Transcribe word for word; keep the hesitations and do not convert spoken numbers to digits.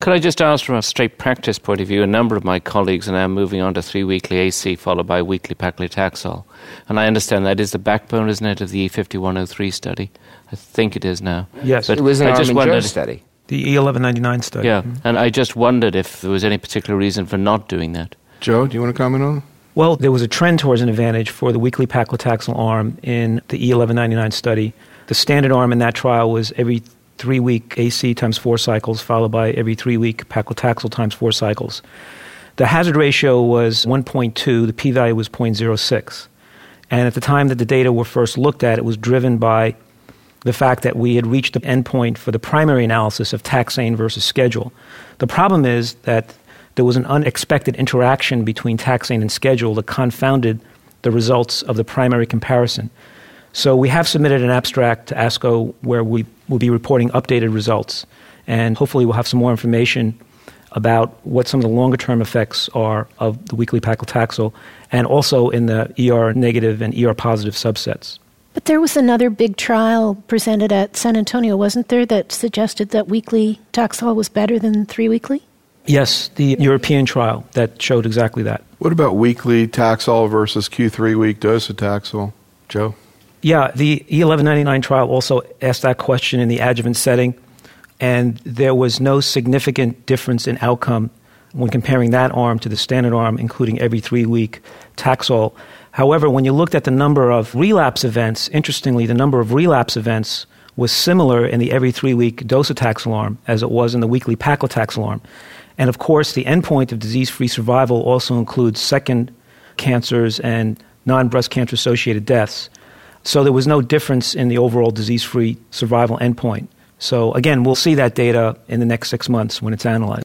could I just ask from a straight practice point of view, a number of my colleagues are now moving on to three-weekly A C followed by weekly paclitaxel. And I understand that is the backbone, isn't it, of the E fifty-one oh three study? I think it is now. Yes. But it was an I just Armin wondered, Joe study. The E eleven ninety-nine study. Yeah, and I just wondered if there was any particular reason for not doing that. Joe, do you want to comment on it? Well, there was a trend towards an advantage for the weekly paclitaxel arm in the E eleven ninety-nine study. The standard arm in that trial was every three-week A C times four cycles, followed by every three-week paclitaxel times four cycles. The hazard ratio was one point two. The p-value was zero point zero six. And at the time that the data were first looked at, it was driven by the fact that we had reached the endpoint for the primary analysis of taxane versus schedule. The problem is that there was an unexpected interaction between taxane and schedule that confounded the results of the primary comparison. So we have submitted an abstract to ASCO where we will be reporting updated results, and hopefully we'll have some more information about what some of the longer-term effects are of the weekly paclitaxel, and also in the E R negative and E R positive subsets. But there was another big trial presented at San Antonio, wasn't there, that suggested that weekly Taxol was better than three-weekly? Yes, the European trial that showed exactly that. What about weekly Taxol versus Q three-week docetaxel? Joe? Yeah, the E eleven ninety-nine trial also asked that question in the adjuvant setting, and there was no significant difference in outcome when comparing that arm to the standard arm, including every three-week Taxol. However, when you looked at the number of relapse events, interestingly, the number of relapse events was similar in the every three-week docetaxel arm as it was in the weekly paclitaxel arm. And of course, the endpoint of disease-free survival also includes second cancers and non-breast cancer-associated deaths. So there was no difference in the overall disease-free survival endpoint. So again, we'll see that data in the next six months when it's analyzed.